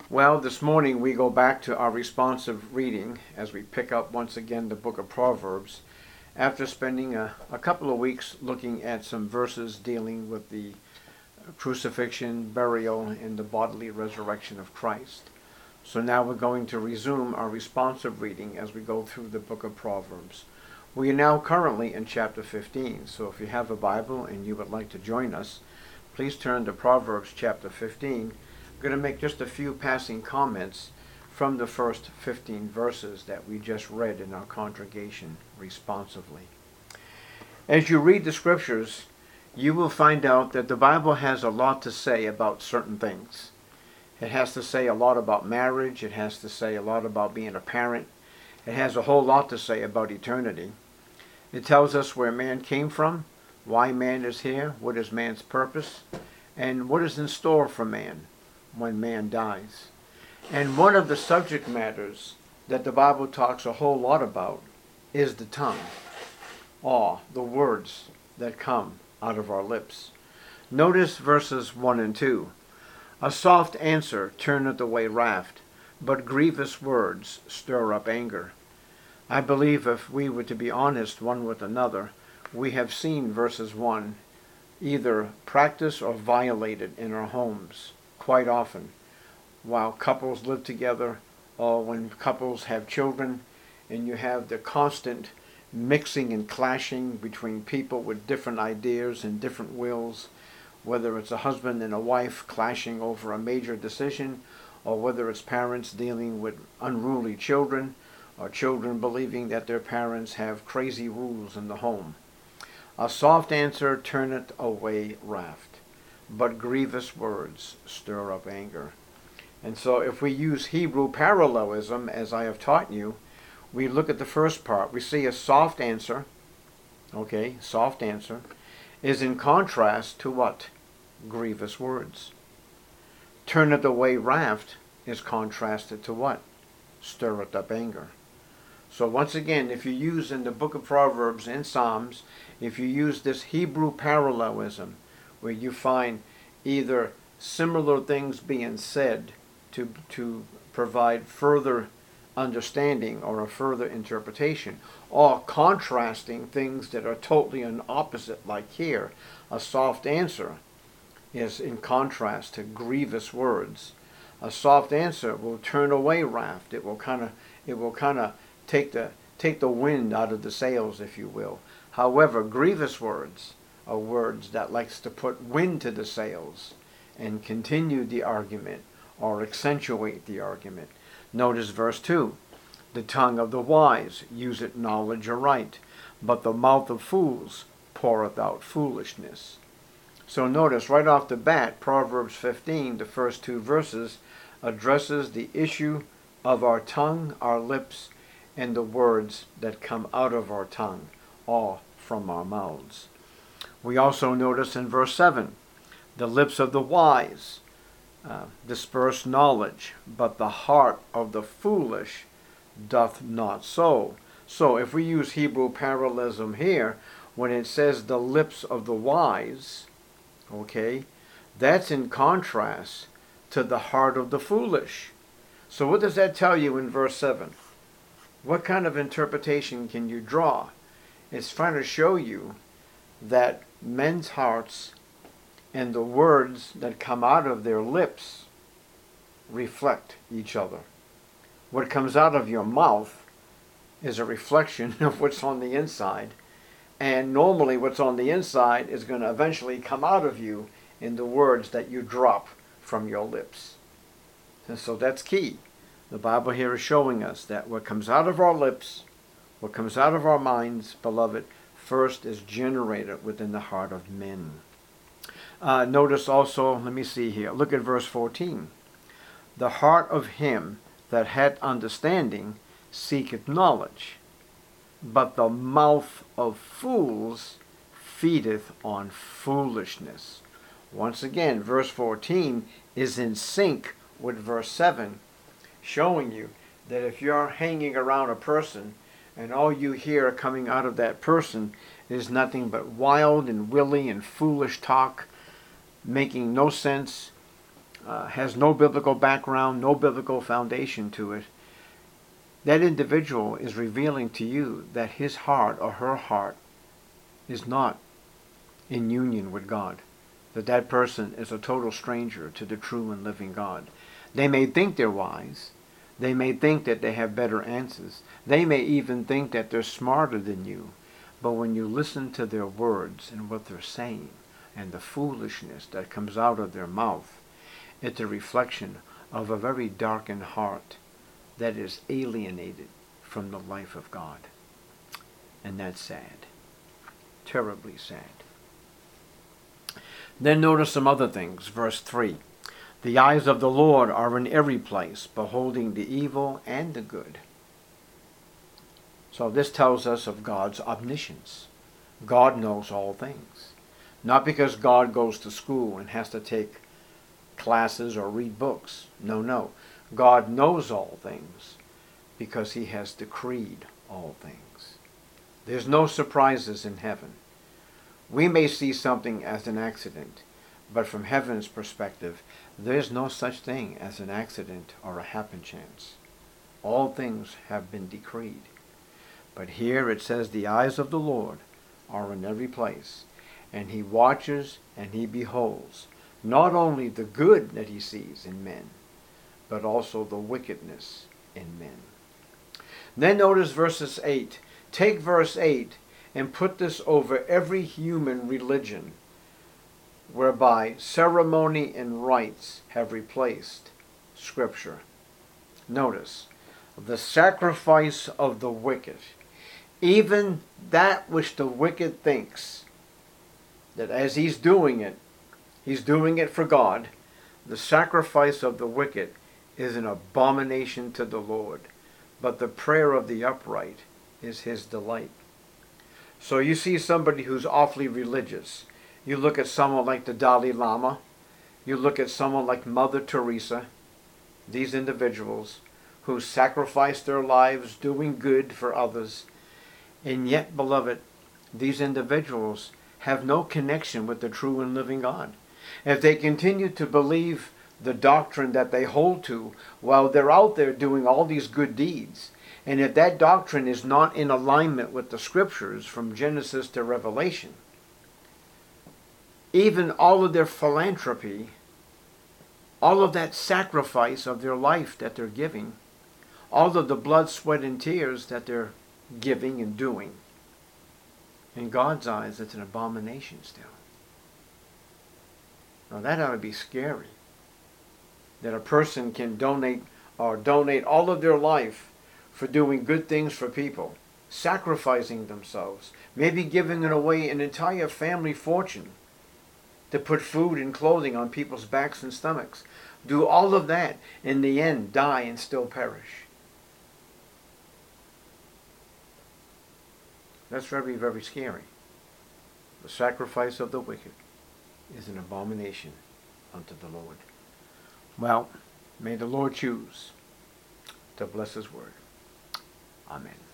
Well, this morning we go back to our responsive reading as we pick up once again the book of Proverbs after spending a couple of weeks looking at some verses dealing with the crucifixion, burial, and the bodily resurrection of Christ. So now we're going to resume our responsive reading as we go through the book of Proverbs. We are now currently in chapter 15, so if you have a Bible and you would like to join us, please turn to Proverbs chapter 15. I'm going to make just a few passing comments from the first 15 verses that we just read in our congregation responsively. As you read the scriptures, you will find out that the Bible has a lot to say about certain things. It has to say a lot about marriage. It has to say a lot about being a parent. It has a whole lot to say about eternity. It tells us where man came from, why man is here, what is man's purpose, and what is in store for man when man dies. And one of the subject matters that the Bible talks a whole lot about is the tongue, or the words that come out of our lips. Notice verses 1 and 2. A soft answer turneth away wrath, but grievous words stir up anger. I believe if we were to be honest one with another, we have seen verses 1 either practiced or violated in our homes quite often while couples live together, or when couples have children and you have the constant mixing and clashing between people with different ideas and different wills, whether it's a husband and a wife clashing over a major decision, or whether it's parents dealing with unruly children, or children believing that their parents have crazy rules in the home. A soft answer turneth away wrath, but grievous words stir up anger. And so if we use Hebrew parallelism, as I have taught you, we look at the first part. We see a soft answer, soft answer, is in contrast to what? Grievous words. Turneth away wrath is contrasted to what? Stirreth up anger. So once again, if you use in the book of Proverbs and Psalms, if you use this Hebrew parallelism, where you find either similar things being said to provide further understanding or a further interpretation, or contrasting things that are totally an opposite, like here, a soft answer is in contrast to grievous words. A soft answer will turn away wrath. It will kind of take the wind out of the sails, if you will. However, grievous words are words that likes to put wind to the sails and continue the argument or accentuate the argument. Notice verse 2. The tongue of the wise useth knowledge aright, but the mouth of fools poureth out foolishness. So notice right off the bat, Proverbs 15, the first two verses, addresses the issue of our tongue, our lips, and the words that come out of our tongue, or from our mouths. We also notice in verse 7, the lips of the wise disperse knowledge, but the heart of the foolish doth not so. So if we use Hebrew parallelism here, when it says the lips of the wise, that's in contrast to the heart of the foolish. So what does that tell you in verse 7? What kind of interpretation can you draw? It's trying to show you that men's hearts and the words that come out of their lips reflect each other. What comes out of your mouth is a reflection of what's on the inside, and normally what's on the inside is going to eventually come out of you in the words that you drop from your lips. And so that's key. The Bible here is showing us that what comes out of our lips, what comes out of our minds, beloved, first is generated within the heart of men. Notice also, let me see here, look at verse 14. The heart of him that hath understanding seeketh knowledge, but the mouth of fools feedeth on foolishness. Once again, verse 14 is in sync with verse 7, showing you that if you're hanging around a person and all you hear coming out of that person is nothing but wild and willy and foolish talk, making no sense, has no biblical background, no biblical foundation to it, that individual is revealing to you that his heart or her heart is not in union with God, that that person is a total stranger to the true and living God. They may think they're wise. They may think that they have better answers. They may even think that they're smarter than you. But when you listen to their words and what they're saying and the foolishness that comes out of their mouth, it's a reflection of a very darkened heart that is alienated from the life of God. And that's sad. Terribly sad. Then notice some other things. Verse 3. The eyes of the Lord are in every place, beholding the evil and the good. So this tells us of God's omniscience. God knows all things. Not because God goes to school and has to take classes or read books. No. God knows all things because he has decreed all things. There's no surprises in heaven. We may see something as an accident, but from heaven's perspective, there's no such thing as an accident or a happen chance. All things have been decreed. But here it says the eyes of the Lord are in every place, and he watches and he beholds not only the good that he sees in men, but also the wickedness in men. Then notice verses 8. Take verse 8 and put this over every human religion, whereby ceremony and rites have replaced Scripture. Notice, the sacrifice of the wicked, even that which the wicked thinks, that as he's doing it for God. The sacrifice of the wicked is an abomination to the Lord, but the prayer of the upright is his delight. So you see somebody who's awfully religious. You look at someone like the Dalai Lama. You look at someone like Mother Teresa. These individuals who sacrifice their lives doing good for others. And yet, beloved, these individuals have no connection with the true and living God. If they continue to believe the doctrine that they hold to while they're out there doing all these good deeds, and if that doctrine is not in alignment with the Scriptures from Genesis to Revelation, even all of their philanthropy, all of that sacrifice of their life that they're giving, all of the blood, sweat, and tears that they're giving and doing, in God's eyes, it's an abomination still. Now that ought to be scary. That a person can donate all of their life for doing good things for people, sacrificing themselves, maybe giving away an entire family fortune to put food and clothing on people's backs and stomachs. Do all of that, in the end, die and still perish. That's very, very scary. The sacrifice of the wicked is an abomination unto the Lord. Well, may the Lord choose to bless his word. Amen.